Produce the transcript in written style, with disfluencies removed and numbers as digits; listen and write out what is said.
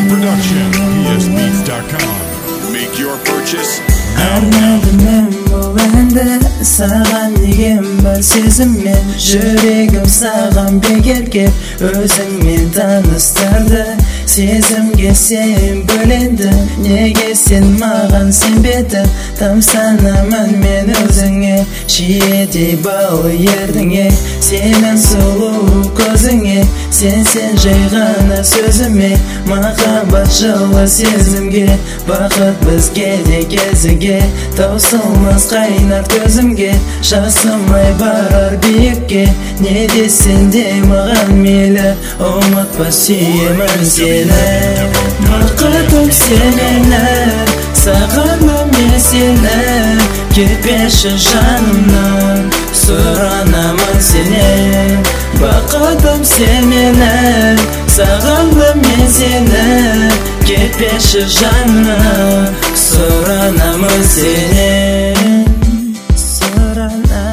production. ESBeats.com. Make your purchase now. Саған деген бар сезіммен жүрегім саған бекерге өзіңмен таныстырды сезімге сен бөленді неге сен маған сенбедің тамсанамын мен өзіңе шиедей балы ердіңе сенің сұлу көзіңе сен жай ғана сөзіме махаббат жылы сезімге бақыт бізге де кезіге таусылмас қайнар төзімге жасымай барар биікке не десең де маған мейлі ұмытпа сүйемін сені бақытым сенің сағындым мен сені кетпеші жанымнан сұранамын сенен бақытым сенің сағындым мен сені кетпеші жанымнан сұранамын сенен